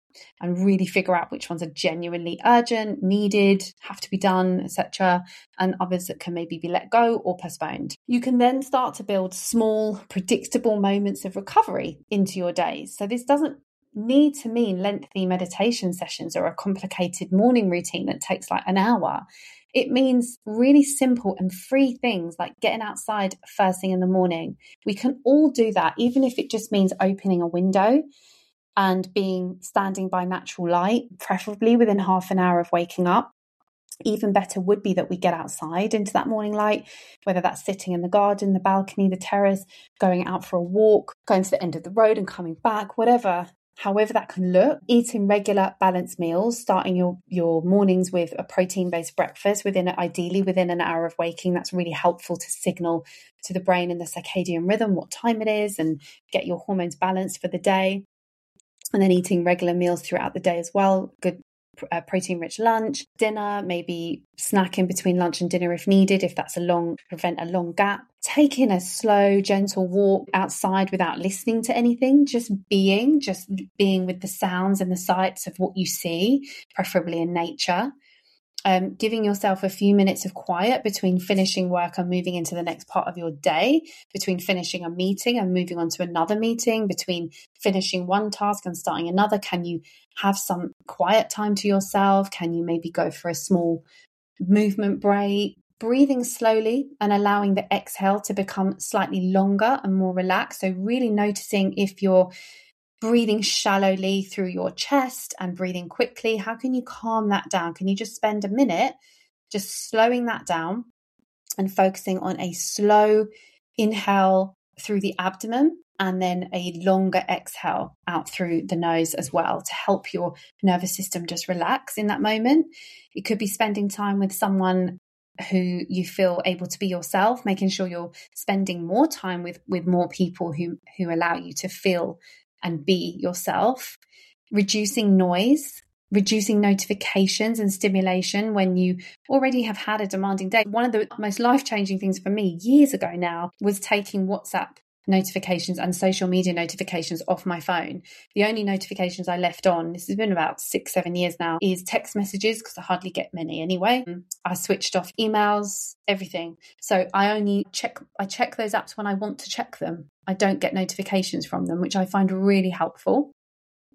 and really figure out which ones are genuinely urgent, needed, have to be done, et cetera, and others that can maybe be let go or postponed. You can then start to build small, predictable moments of recovery into your days. So this doesn't need to mean lengthy meditation sessions or a complicated morning routine that takes like an hour. It means really simple and free things like getting outside first thing in the morning. We can all do that, even if it just means opening a window and being standing by natural light, preferably within half an hour of waking up. Even better would be that we get outside into that morning light, whether that's sitting in the garden, the balcony, the terrace, going out for a walk, going to the end of the road and coming back, whatever, however that can look. Eating regular balanced meals, starting your, your mornings with a protein-based breakfast within ideally within an hour of waking. That's really helpful to signal to the brain and the circadian rhythm what time it is and get your hormones balanced for the day. And then eating regular meals throughout the day as well. Good uh, protein-rich lunch, dinner, maybe snack in between lunch and dinner if needed, if that's a long, prevent a long gap. Taking a slow, gentle walk outside without listening to anything, just being, just being with the sounds and the sights of what you see, preferably in nature. Um, giving yourself a few minutes of quiet between finishing work and moving into the next part of your day, between finishing a meeting and moving on to another meeting, between finishing one task and starting another. Can you have some quiet time to yourself? Can you maybe go for a small movement break? Breathing slowly and allowing the exhale to become slightly longer and more relaxed. So really noticing if you're breathing shallowly through your chest and breathing quickly. How can you calm that down? Can you just spend a minute just slowing that down and focusing on a slow inhale through the abdomen and then a longer exhale out through the nose as well to help your nervous system just relax in that moment? It could be spending time with someone who you feel able to be yourself, making sure you're spending more time with, with more people who, who allow you to feel and be yourself, reducing noise, reducing notifications and stimulation when you already have had a demanding day. One of the most life-changing things for me years ago now was taking WhatsApp notifications and social media notifications off my phone. The only notifications I left on, this has been about six, seven years now, is text messages because I hardly get many anyway. I switched off emails, everything. So I only check, I check those apps when I want to check them. I don't get notifications from them, which I find really helpful.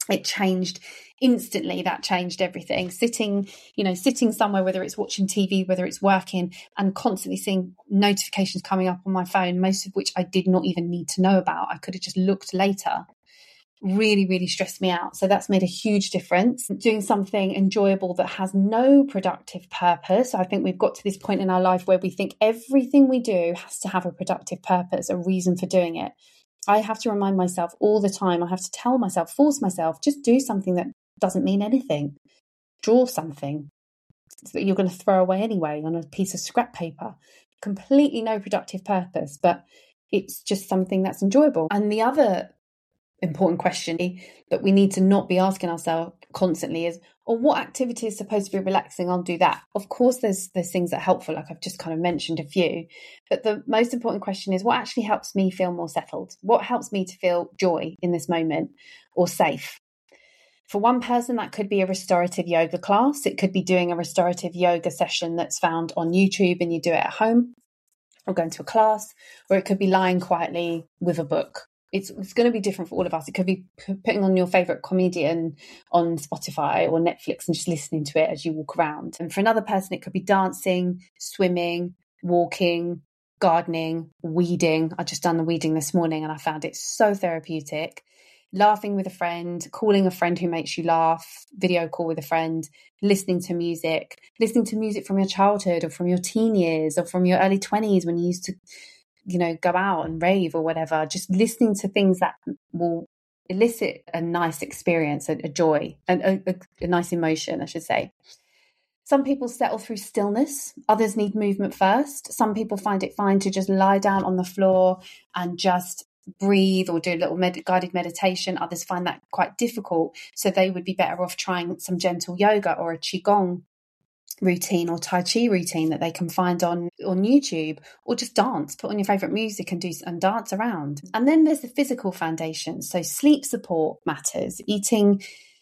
it changed instantly. That changed everything. Sitting, you know, sitting somewhere, whether it's watching T V, whether it's working, and constantly seeing notifications coming up on my phone, most of which I did not even need to know about. I could have just looked later. Really, really stressed me out. So that's made a huge difference. Doing something enjoyable that has no productive purpose. I think we've got to this point in our life where we think everything we do has to have a productive purpose, a reason for doing it. I have to remind myself all the time. I have to tell myself, force myself, just do something that doesn't mean anything. Draw something that you're going to throw away anyway on a piece of scrap paper. Completely no productive purpose, but it's just something that's enjoyable. And the other important question that we need to not be asking ourselves constantly is, or what activity is supposed to be relaxing? I'll do that. Of course, there's there's things that are helpful, like I've just kind of mentioned a few. But the most important question is, what actually helps me feel more settled? What helps me to feel joy in this moment or safe? For one person, that could be a restorative yoga class. It could be doing a restorative yoga session that's found on YouTube and you do it at home, or going to a class, or it could be lying quietly with a book. It's, it's going to be different for all of us. It could be p- putting on your favourite comedian on Spotify or Netflix and just listening to it as you walk around. And for another person, it could be dancing, swimming, walking, gardening, weeding. I just done the weeding this morning and I found it so therapeutic. Laughing with a friend, calling a friend who makes you laugh, video call with a friend, listening to music, listening to music from your childhood or from your teen years or from your early twenties when you used to, you know, go out and rave or whatever, just listening to things that will elicit a nice experience, a, a joy, and a, a, a nice emotion, I should say. Some people settle through stillness. Others need movement first. Some people find it fine to just lie down on the floor and just breathe or do a little med- guided meditation. Others find that quite difficult. So they would be better off trying some gentle yoga or a qigong routine or Tai Chi routine that they can find on on YouTube, or just dance, put on your favorite music and do and dance around. And then there's the physical foundation. So sleep support matters. Eating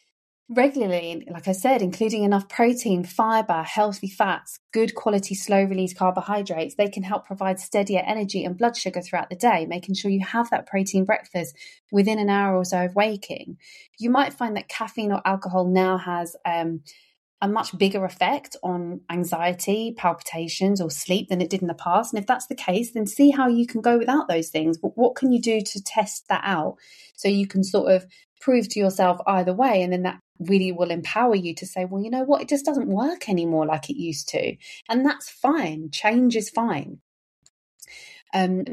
regularly, like I said, including enough protein, fiber, healthy fats, good quality slow release carbohydrates, they can help provide steadier energy and blood sugar throughout the day, making sure you have that protein breakfast within an hour or so of waking. You might find that caffeine or alcohol now has um a much bigger effect on anxiety, palpitations, or sleep than it did in the past. And if that's the case, then see how you can go without those things. But what can you do to test that out so you can sort of prove to yourself either way? And then that really will empower you to say, well, you know what, it just doesn't work anymore like it used to. And that's fine. Change is fine. Um,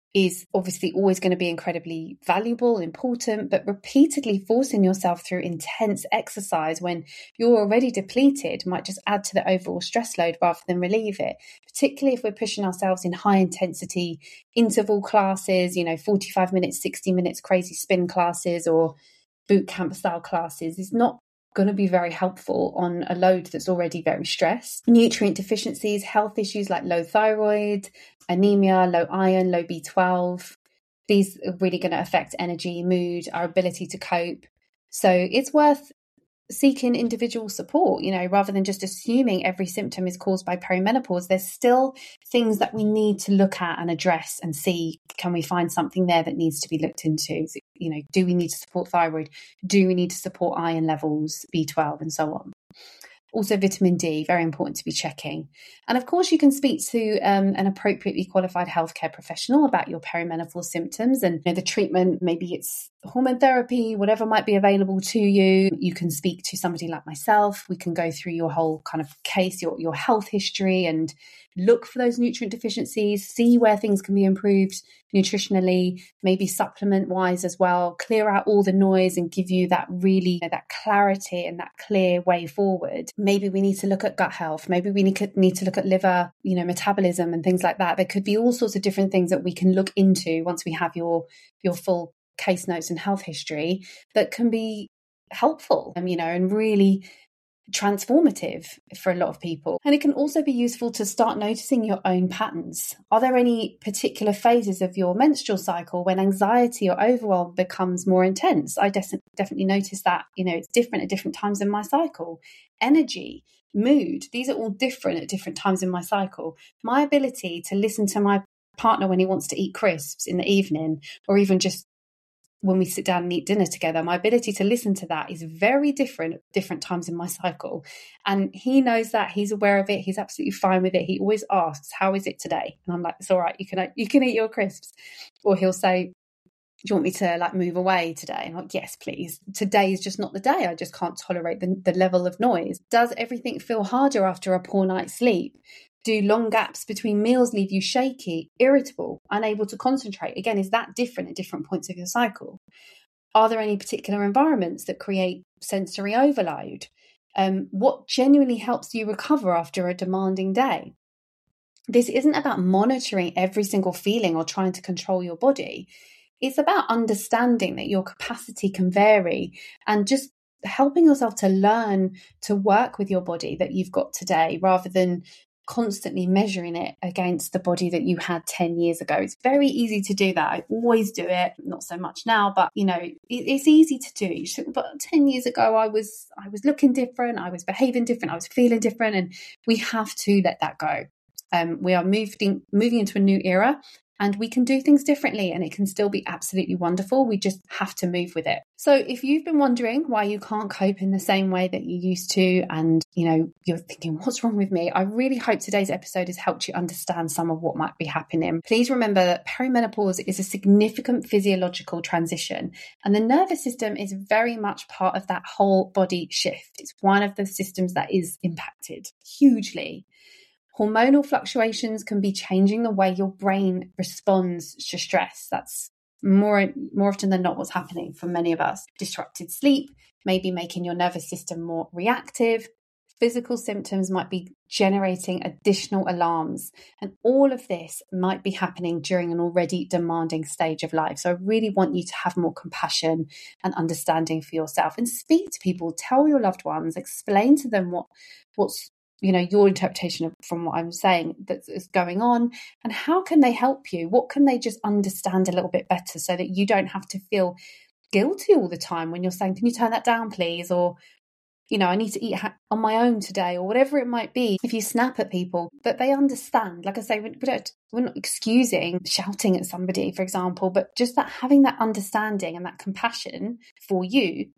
is obviously always going to be incredibly valuable, important, but repeatedly forcing yourself through intense exercise when you're already depleted might just add to the overall stress load rather than relieve it, particularly if we're pushing ourselves in high intensity interval classes, you know, forty-five minutes, sixty minutes, crazy spin classes or boot camp style classes. Is not going to be very helpful on a load that's already very stressed. Nutrient deficiencies, health issues like low thyroid, anemia, low iron, low B twelve. These are really going to affect energy, mood, our ability to cope. So it's worth seeking individual support, you know, rather than just assuming every symptom is caused by perimenopause. There's still things that we need to look at and address and see, can we find something there that needs to be looked into? You know, do we need to support thyroid? Do we need to support iron levels, B twelve, and so on? Also, vitamin D, very important to be checking. And of course, you can speak to um, an appropriately qualified healthcare professional about your perimenopause symptoms and, you know, the treatment. Maybe it's hormone therapy, whatever might be available to you. You can speak to somebody like myself. We can go through your whole kind of case, your, your health history, and look for those nutrient deficiencies, see where things can be improved nutritionally, maybe supplement wise as well, clear out all the noise and give you that really, you know, that clarity and that clear way forward. Maybe we need to look at gut health. Maybe we need to, need to look at liver, you know, metabolism and things like that. There could be all sorts of different things that we can look into once we have your, your full case notes and health history that can be helpful, um, you know, and really transformative for a lot of people. And it can also be useful to start noticing your own patterns. Are there any particular phases of your menstrual cycle when anxiety or overwhelm becomes more intense? I des- definitely notice that, you know, it's different at different times in my cycle. Energy, mood, these are all different at different times in my cycle. My ability to listen to my partner when he wants to eat crisps in the evening, or even just when we sit down and eat dinner together, my ability to listen to that is very different at different times in my cycle. And he knows that, he's aware of it. He's absolutely fine with it. He always asks, how is it today? And I'm like, it's all right. You can, you can eat your crisps. Or he'll say, do you want me to like move away today? And I'm like, yes, please. Today is just not the day. I just can't tolerate the, the level of noise. Does everything feel harder after a poor night's sleep? Do long gaps between meals leave you shaky, irritable, unable to concentrate? Again, is that different at different points of your cycle? Are there any particular environments that create sensory overload? Um, what genuinely helps you recover after a demanding day? This isn't about monitoring every single feeling or trying to control your body. It's about understanding that your capacity can vary and just helping yourself to learn to work with your body that you've got today, rather than constantly measuring it against the body that you had ten years ago. It's very easy to do that. I always do it, not so much now, but you know, it, it's easy to do. You should, but ten years ago, I was, I was looking different. I was behaving different. I was feeling different. And we have to let that go. Um, we are moving, moving into a new era, and we can do things differently, and it can still be absolutely wonderful. We just have to move with it. So if you've been wondering why you can't cope in the same way that you used to, and you know, you're thinking, what's wrong with me? I really hope today's episode has helped you understand some of what might be happening. Please remember that perimenopause is a significant physiological transition, and the nervous system is very much part of that whole body shift. It's one of the systems that is impacted hugely. Hormonal fluctuations can be changing the way your brain responds to stress. That's more, more often than not what's happening for many of us. Disrupted sleep may be making your nervous system more reactive. Physical symptoms might be generating additional alarms. And all of this might be happening during an already demanding stage of life. So I really want you to have more compassion and understanding for yourself, and speak to people, tell your loved ones, explain to them what, what's you know, your interpretation of from what I'm saying that is going on, and how can they help you? What can they just understand a little bit better so that you don't have to feel guilty all the time when you're saying, can you turn that down, please? Or, you know, I need to eat ha- on my own today, or whatever it might be. If you snap at people, that they understand. Like I say, we don't, we're not excusing shouting at somebody, for example, but just that having that understanding and that compassion for you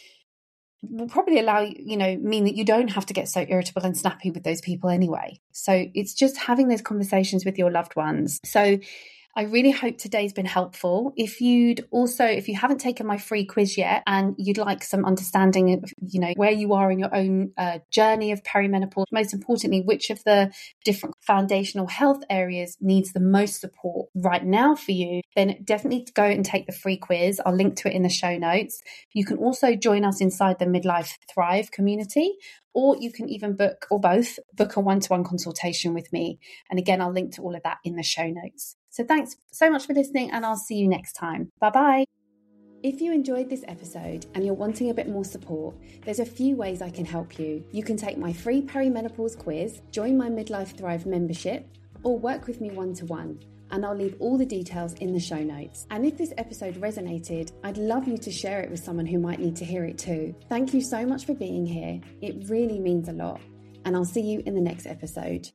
will probably allow, you know, mean that you don't have to get so irritable and snappy with those people anyway. So it's just having those conversations with your loved ones. So I really hope today's been helpful. If you'd also, if you haven't taken my free quiz yet and you'd like some understanding of, you know, where you are in your own uh, journey of perimenopause, most importantly, which of the different foundational health areas needs the most support right now for you, then definitely go and take the free quiz. I'll link to it in the show notes. You can also join us inside the Midlife Thrive community, or you can even book, or both, book a one-to-one consultation with me. And again, I'll link to all of that in the show notes. So thanks so much for listening, and I'll see you next time. Bye-bye. If you enjoyed this episode and you're wanting a bit more support, there's a few ways I can help you. You can take my free perimenopause quiz, join my Midlife Thrive membership, or work with me one-to-one. And I'll leave all the details in the show notes. And if this episode resonated, I'd love you to share it with someone who might need to hear it too. Thank you so much for being here. It really means a lot. And I'll see you in the next episode.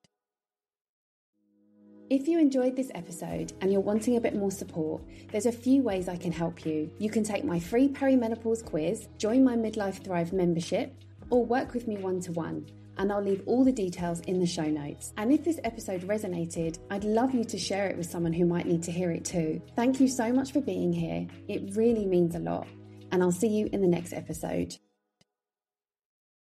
If you enjoyed this episode and you're wanting a bit more support, there's a few ways I can help you. You can take my free perimenopause quiz, join my Midlife Thrive membership, or work with me one-to-one. And I'll leave all the details in the show notes. And if this episode resonated, I'd love you to share it with someone who might need to hear it too. Thank you so much for being here. It really means a lot. And I'll see you in the next episode.